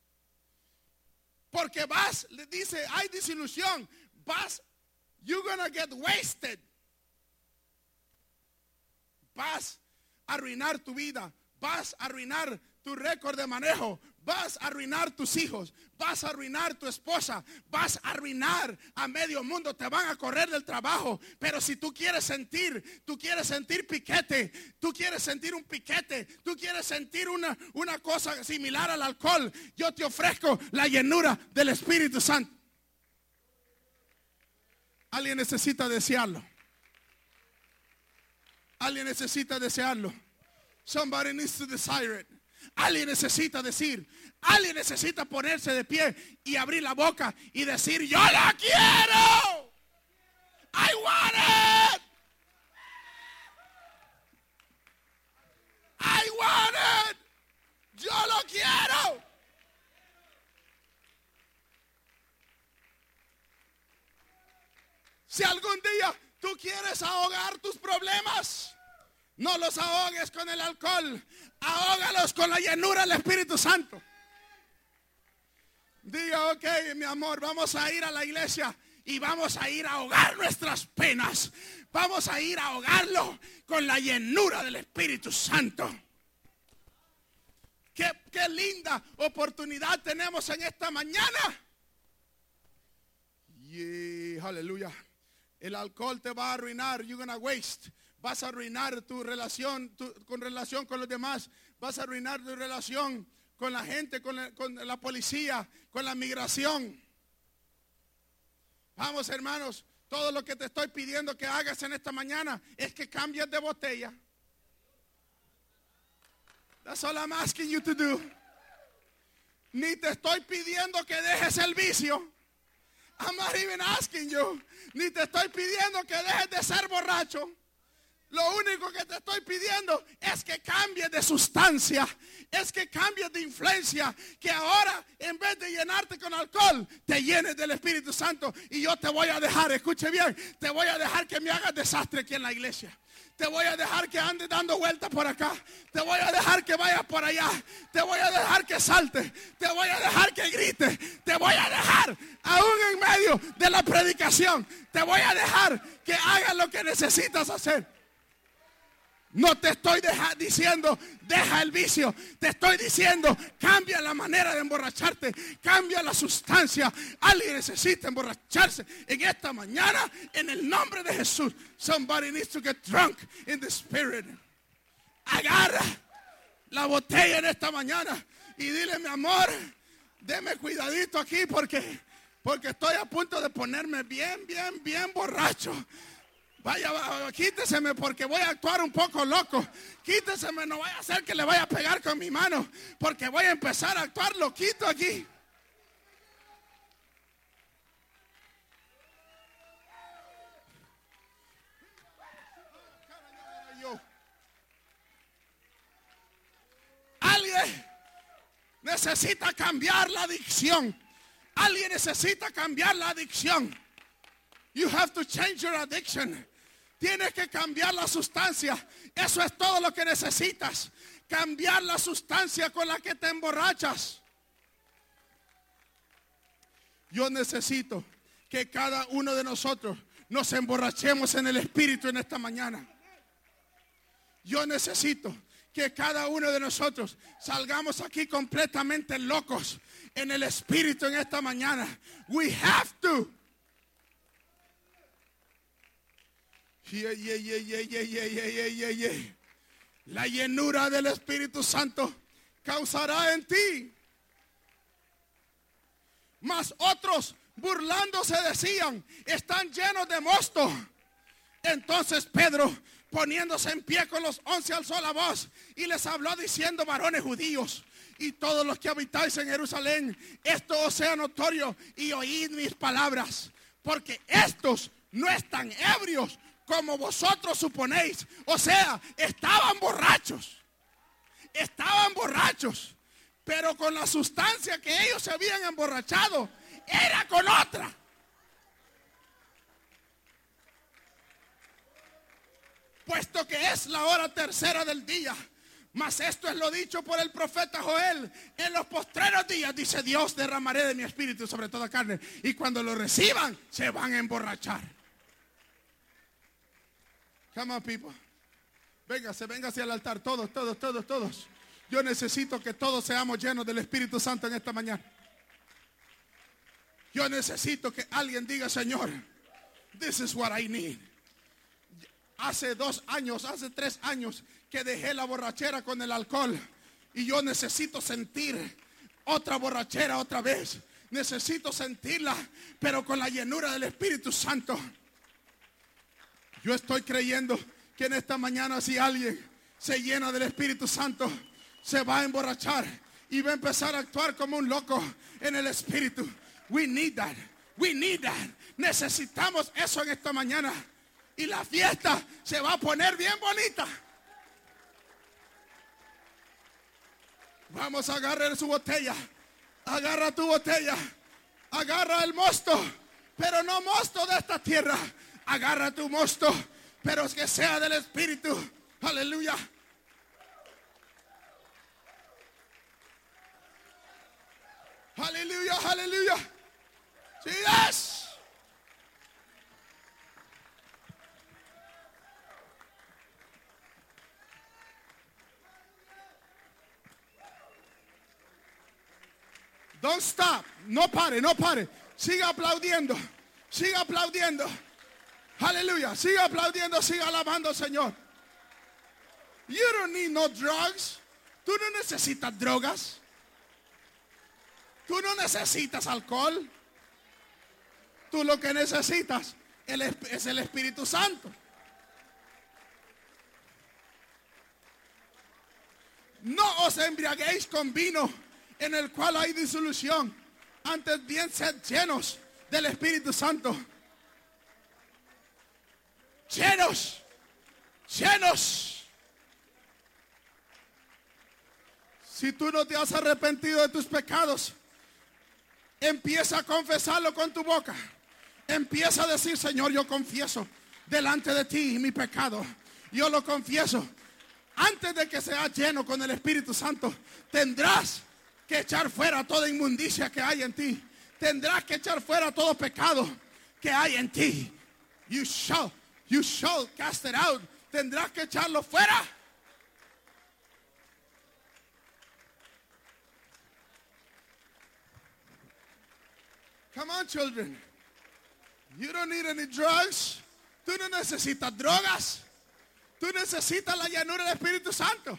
Porque vas, le dice, hay desilusión. Vas, you're gonna get wasted. Vas a arruinar tu vida. Vas a arruinar tu récord de manejo. Vas a arruinar tus hijos. Vas a arruinar tu esposa. Vas a arruinar a medio mundo. Te van a correr del trabajo. Pero si tú quieres sentir, tú quieres sentir piquete. Tú quieres sentir un piquete. Tú quieres sentir una, una cosa similar al alcohol. Yo te ofrezco la llenura del Espíritu Santo. Alguien necesita desearlo. Alguien necesita desearlo. Somebody needs to desire it. Alguien necesita decir, alguien necesita ponerse de pie y abrir la boca y decir, yo la quiero. I want it. I want it. Yo lo quiero. Si algún día tú quieres ahogar tus problemas, no los ahogues con el alcohol, ahógalos con la llenura del Espíritu Santo. Diga, ok, mi amor, vamos a ir a la iglesia y vamos a ir a ahogar nuestras penas. Vamos a ir a ahogarlo con la llenura del Espíritu Santo. Qué, qué linda oportunidad tenemos en esta mañana. Yeah, aleluya. El alcohol te va a arruinar. You're gonna waste. Vas a arruinar tu relación tu, con relación con los demás. Vas a arruinar tu relación con la gente, con la, con la policía, con la migración. Vamos, hermanos, todo lo que te estoy pidiendo que hagas en esta mañana es que cambies de botella. That's all I'm asking you to do. Ni te estoy pidiendo que dejes el vicio. I'm not even asking you. Ni te estoy pidiendo que dejes de ser borracho. Lo único que te estoy pidiendo es que cambies de sustancia, es que cambies de influencia, que ahora en vez de llenarte con alcohol, te llenes del Espíritu Santo. Y yo te voy a dejar, escuche bien, te voy a dejar que me hagas desastre aquí en la iglesia. Te voy a dejar que andes dando vueltas por acá. Te voy a dejar que vayas por allá. Te voy a dejar que salte. Te voy a dejar que grite. Te voy a dejar, aún en medio de la predicación, te voy a dejar que hagas lo que necesitas hacer. No te estoy deja, diciendo, deja el vicio. Te estoy diciendo, cambia la manera de emborracharte. Cambia la sustancia. Alguien necesita emborracharse en esta mañana en el nombre de Jesús. Somebody needs to get drunk in the spirit. Agarra la botella en esta mañana y dile, mi amor, deme cuidadito aquí porque, porque estoy a punto de ponerme bien, bien, bien borracho. Vaya, quíteseme porque voy a actuar un poco loco. Quíteseme, no vaya a hacer que le vaya a pegar con mi mano, porque voy a empezar a actuar loquito aquí. Alguien necesita cambiar la adicción. Alguien necesita cambiar la adicción. You have to change your addiction. Tienes que cambiar la sustancia. Eso es todo lo que necesitas. Cambiar la sustancia con la que te emborrachas. Yo necesito que cada uno de nosotros nos emborrachemos en el Espíritu en esta mañana. Yo necesito que cada uno de nosotros salgamos aquí completamente locos en el Espíritu en esta mañana. We have to. Yeah, yeah, yeah, yeah, yeah, yeah, yeah, yeah, yeah. La llenura del Espíritu Santo causará en ti. Mas otros burlándose decían, están llenos de mosto. Entonces Pedro, poniéndose en pie con los once, alzó la voz y les habló diciendo, varones judíos y todos los que habitáis en Jerusalén, esto os sea notorio y oíd mis palabras, porque estos no están ebrios como vosotros suponéis. O sea, estaban borrachos. Estaban borrachos. Pero con la sustancia que ellos se habían emborrachado, era con otra. Puesto que es la hora tercera del día. Mas esto es lo dicho por el profeta Joel. En los postreros días, dice Dios, derramaré de mi espíritu sobre toda carne. Y cuando lo reciban, se van a emborrachar. Come on, people. Véngase, véngase al altar. Todos, todos, todos, todos. Yo necesito que todos seamos llenos del Espíritu Santo en esta mañana. Yo necesito que alguien diga, Señor, this is what I need. Hace dos años, hace tres años que dejé la borrachera con el alcohol. Y yo necesito sentir otra borrachera otra vez. Necesito sentirla, pero con la llenura del Espíritu Santo. Yo estoy creyendo que en esta mañana, si alguien se llena del Espíritu Santo, se va a emborrachar y va a empezar a actuar como un loco en el Espíritu. We need that. We need that. Necesitamos eso en esta mañana. Y la fiesta se va a poner bien bonita. Vamos a agarrar su botella. Agarra tu botella. Agarra el mosto. Pero no mosto de esta tierra. Agarra tu mosto, pero que sea del Espíritu. Aleluya. Aleluya, aleluya. Yes. Don't stop. No pare, no pare. Siga aplaudiendo. Siga aplaudiendo. Aleluya, siga aplaudiendo, siga alabando al Señor. You don't need no drugs. Tú no necesitas drogas. Tú no necesitas alcohol. Tú lo que necesitas es el Espíritu Santo. No os embriaguéis con vino en el cual hay disolución. Antes bien sed llenos del Espíritu Santo. Llenos, llenos. Si tú no te has arrepentido de tus pecados, empieza a confesarlo con tu boca. Empieza a decir: Señor, yo confieso delante de ti mi pecado. Yo lo confieso. Antes de que seas lleno con el Espíritu Santo, tendrás que echar fuera toda inmundicia que hay en ti. Tendrás que echar fuera todo pecado que hay en ti. You shall, you shall cast it out. Tendrás que echarlo fuera. Come on, children. You don't need any drugs. Tú no necesitas drogas. Tú necesitas la llanura del Espíritu Santo.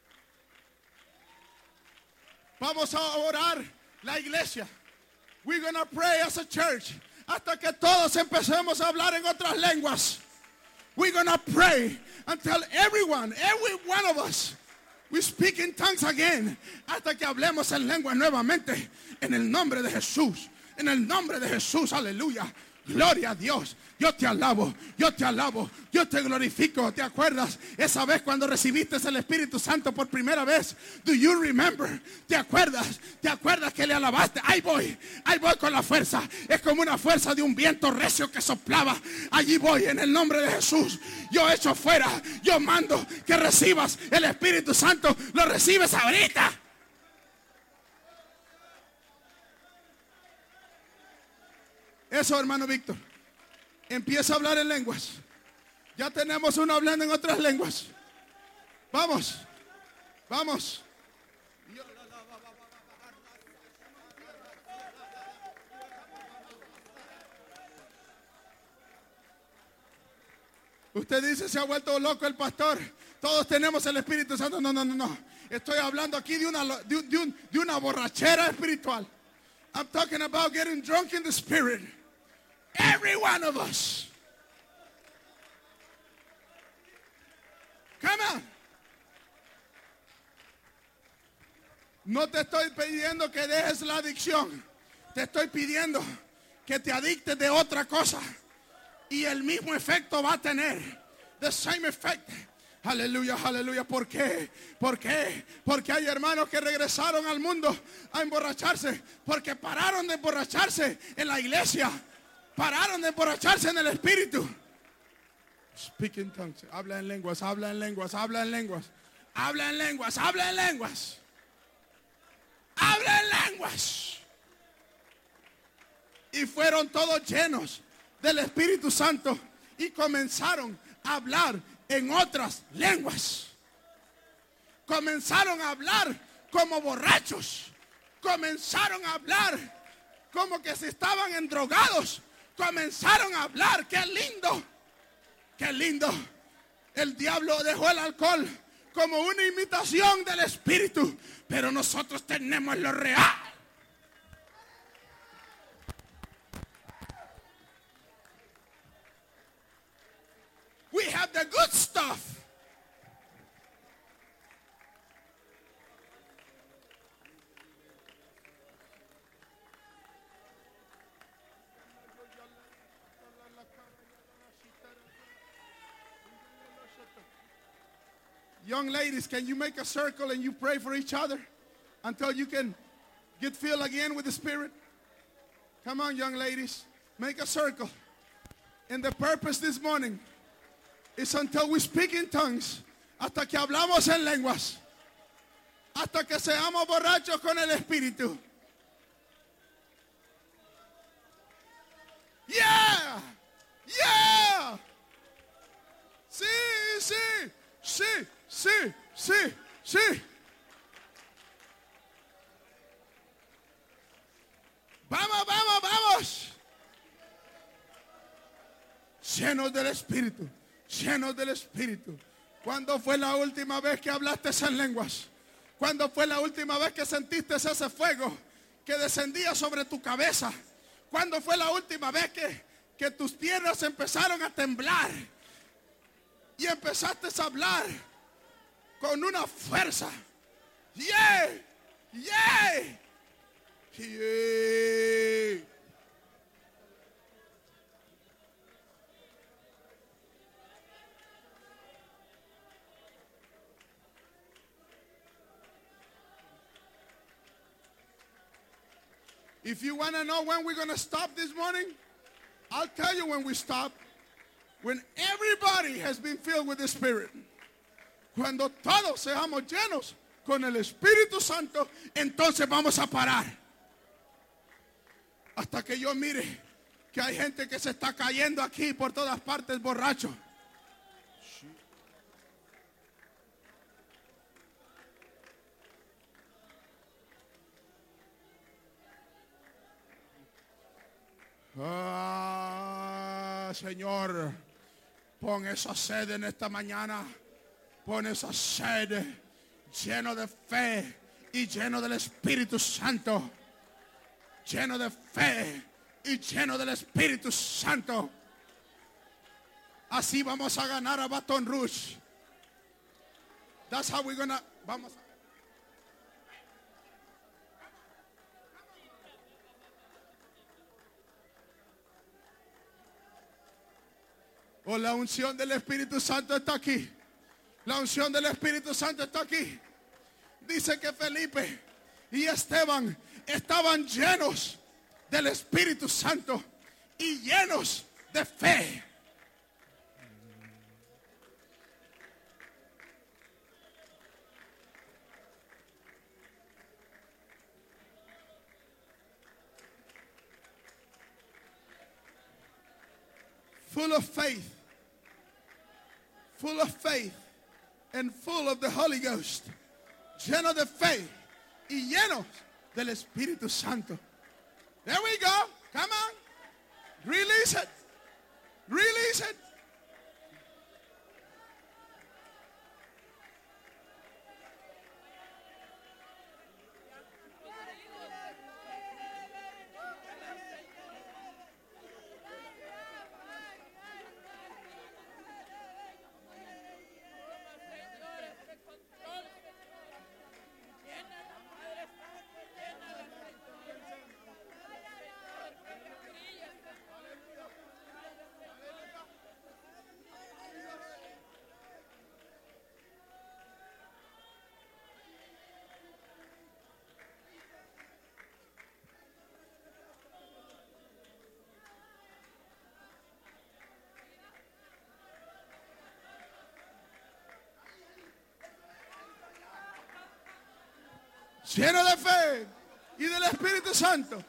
Vamos a orar la iglesia. We're going to pray as a church. Hasta que todos empecemos a hablar en otras lenguas. We're going to pray until everyone, every one of us, we speak in tongues again. Hasta que hablemos en lenguas nuevamente. En el nombre de Jesús. En el nombre de Jesús. Aleluya. Gloria a Dios. Yo te alabo, yo te alabo, yo te glorifico. ¿Te acuerdas esa vez cuando recibiste el Espíritu Santo por primera vez? Do you remember? ¿Te acuerdas? ¿Te acuerdas que le alabaste? Ahí voy, ahí voy con la fuerza. Es como una fuerza de un viento recio que soplaba. Allí voy en el nombre de Jesús. Yo echo fuera, yo mando que recibas el Espíritu Santo. Lo recibes ahorita. Eso, hermano Víctor. Empieza a hablar en lenguas. Ya tenemos uno hablando en otras lenguas. Vamos. Vamos. Usted dice: se ha vuelto loco el pastor. Todos tenemos el Espíritu Santo. No, no, no, no. Estoy hablando aquí de una, de, un, de, un, de una borrachera espiritual. I'm talking about getting drunk in the spirit. Every one of us. Come on. No te estoy pidiendo que dejes la adicción. Te estoy pidiendo que te adictes de otra cosa. Y el mismo efecto va a tener. The same effect. Aleluya, aleluya. ¿Por qué? ¿Por qué? Porque hay hermanos que regresaron al mundo a emborracharse. Porque pararon de emborracharse en la iglesia. Pararon de emborracharse en el Espíritu. Speak in tongues. Habla en lenguas, habla en lenguas, habla en lenguas. Habla en lenguas, habla en lenguas. Habla en lenguas. Y fueron todos llenos del Espíritu Santo y comenzaron a hablar en otras lenguas. Comenzaron a hablar como borrachos. Comenzaron a hablar como que se estaban endrogados. Comenzaron a hablar. ¡Qué lindo! ¡Qué lindo! El diablo dejó el alcohol como una imitación del Espíritu, pero nosotros tenemos lo real. We have the good stuff. Young ladies, can you make a circle and you pray for each other until you can get filled again with the Spirit? Come on, young ladies, make a circle. And the purpose this morning is until we speak in tongues, hasta que hablamos en lenguas, hasta que seamos borrachos con el Espíritu. Yeah, yeah. Sí, sí, sí, sí, sí, sí. Vamos, vamos, vamos. Llenos del Espíritu, llenos del Espíritu. ¿Cuándo fue la última vez que hablaste en lenguas? ¿Cuándo fue la última vez que sentiste ese fuego que descendía sobre tu cabeza? ¿Cuándo fue la última vez que, que tus piernas empezaron a temblar? Y empezaste a hablar con una fuerza. Yeah, Yay! Yay! If you want to know when we're going to stop this morning, I'll tell you when we stop. When everybody has been filled with the Spirit. Cuando todos seamos llenos con el Espíritu Santo, entonces vamos a parar. Hasta que yo mire que hay gente que se está cayendo aquí por todas partes borracho. Ah, Señor, pon esa sed en esta mañana. Pon esa sed, lleno de fe y lleno del Espíritu Santo. Lleno de fe y lleno del Espíritu Santo. Así vamos a ganar a Baton Rouge. That's how we're gonna. Vamos. O la unción del Espíritu Santo está aquí. La unción del Espíritu Santo está aquí. Dice que Felipe y Esteban estaban llenos del Espíritu Santo y llenos de fe. Full of faith. Full of faith. And full of the Holy Ghost. Lleno de fe y llenos del Espíritu Santo. There we go. Come on. Release it. Release it. Lleno de fe y del Espíritu Santo.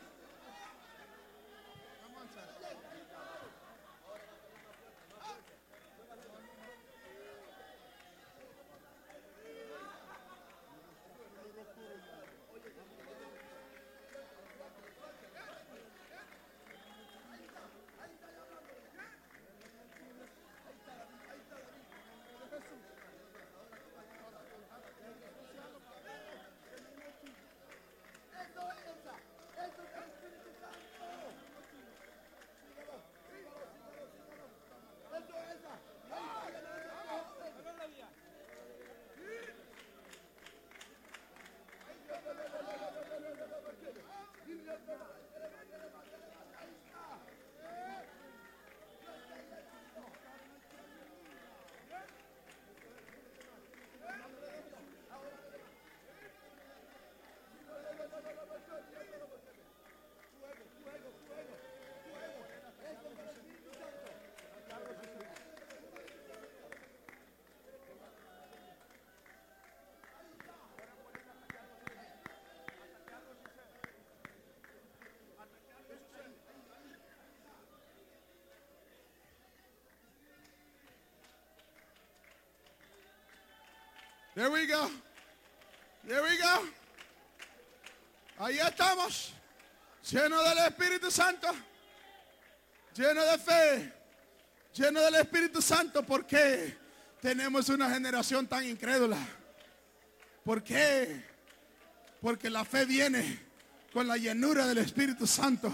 There we go. There we go. Ahí estamos. Lleno del Espíritu Santo. Lleno de fe. Lleno del Espíritu Santo. ¿Por qué tenemos una generación tan incrédula? ¿Por qué? Porque la fe viene con la llenura del Espíritu Santo.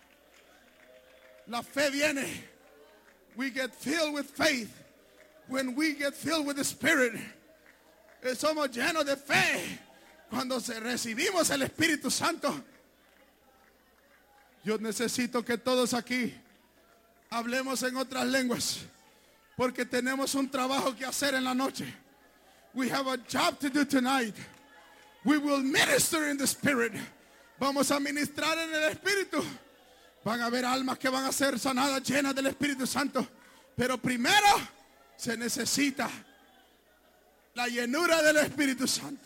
La fe viene. We get filled with faith when we get filled with the Spirit. Somos llenos de fe Cuando se- recibimos el Espíritu Santo, yo necesito que todos aquí hablemos en otras lenguas, porque tenemos un trabajo que hacer en la noche. We have a job to do tonight. We will minister in the Spirit. Vamos a ministrar en el Espíritu. Van a haber almas que van a ser sanadas, llenas del Espíritu Santo. Pero primero se necesita la llenura del Espíritu Santo.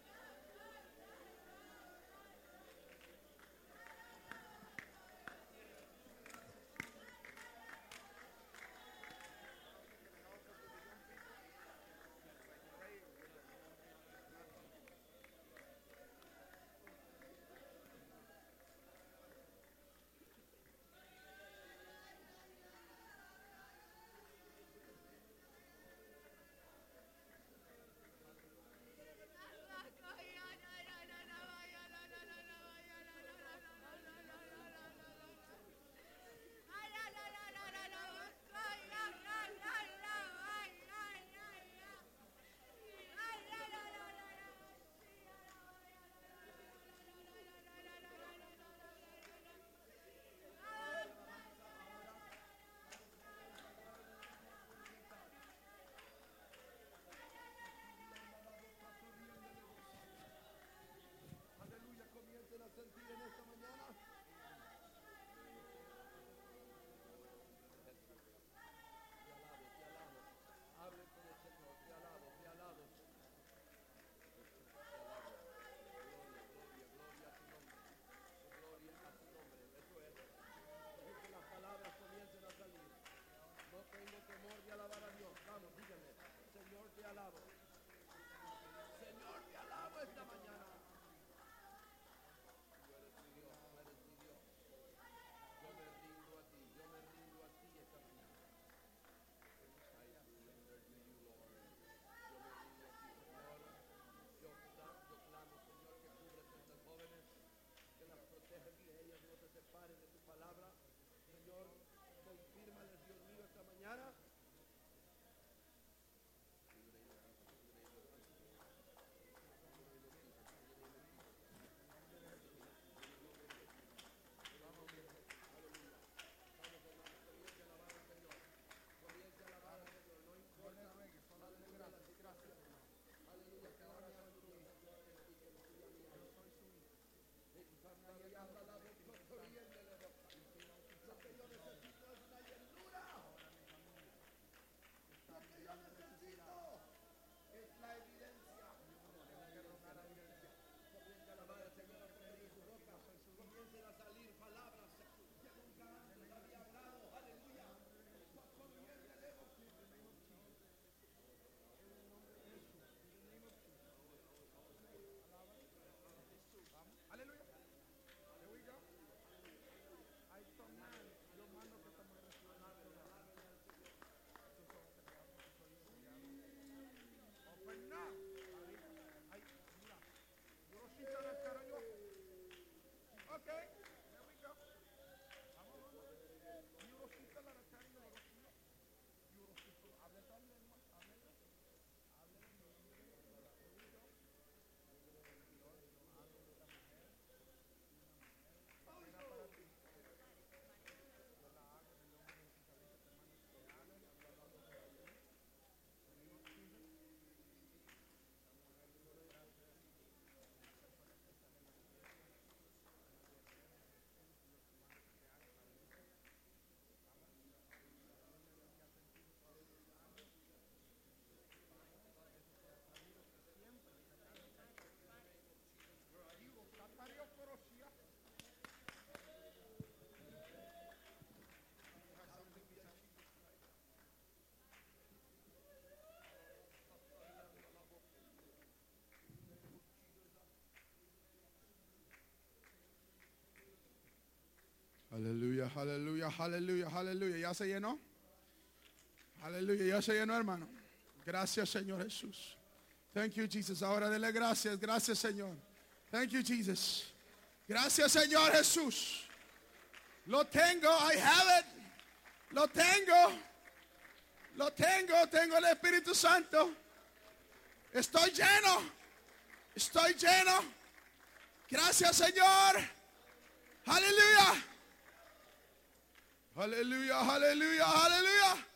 Aleluya, aleluya, aleluya, aleluya. ¿Ya se llenó? Aleluya, ya se llenó, hermano. Gracias, Señor Jesús. Thank you, Jesus. Ahora dele gracias, gracias, Señor. Thank you, Jesus. Gracias, Señor Jesús. Lo tengo, I have it. Lo tengo. Lo tengo, tengo el Espíritu Santo. Estoy lleno. Estoy lleno. Gracias, Señor. Aleluya. Aleluya, aleluya, aleluya.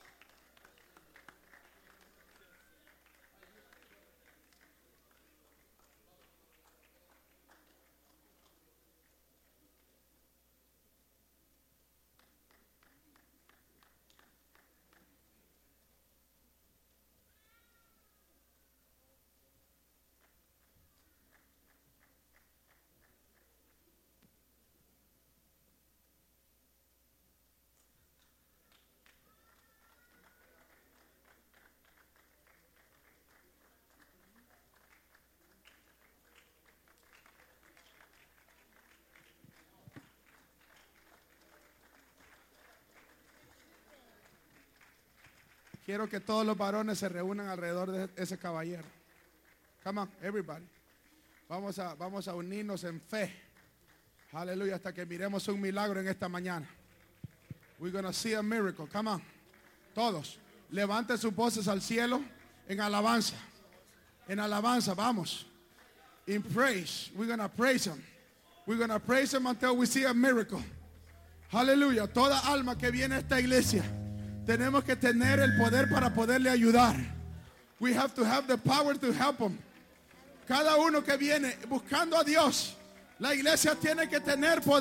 Quiero que todos los varones se reúnan alrededor de ese caballero. Come on, everybody. Vamos a, vamos a unirnos en fe. Aleluya, hasta que miremos un milagro en esta mañana. We're going to see a miracle. Come on. Todos, levanten sus voces al cielo en alabanza. En alabanza, vamos. In praise. We're going to praise Him. We're going to praise Him until we see a miracle. Aleluya. Toda alma que viene a esta iglesia, tenemos que tener el poder para poderle ayudar. We have to have the power to help them. Cada uno que viene buscando a Dios, la iglesia tiene que tener poder.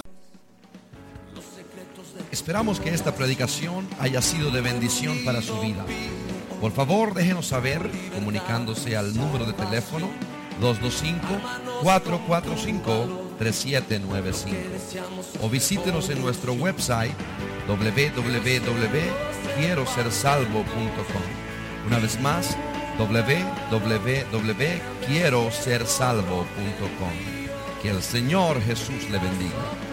Esperamos que esta predicación haya sido de bendición para su vida. Por favor, déjenos saber comunicándose al número de teléfono dos dos cinco, cuatro cuatro cinco, tres siete nueve cinco o visítenos en nuestro website doble u doble u doble u punto quiero ser salvo punto com. Una vez más, doble u doble u doble u punto quiero ser salvo punto com. Que el Señor Jesús le bendiga.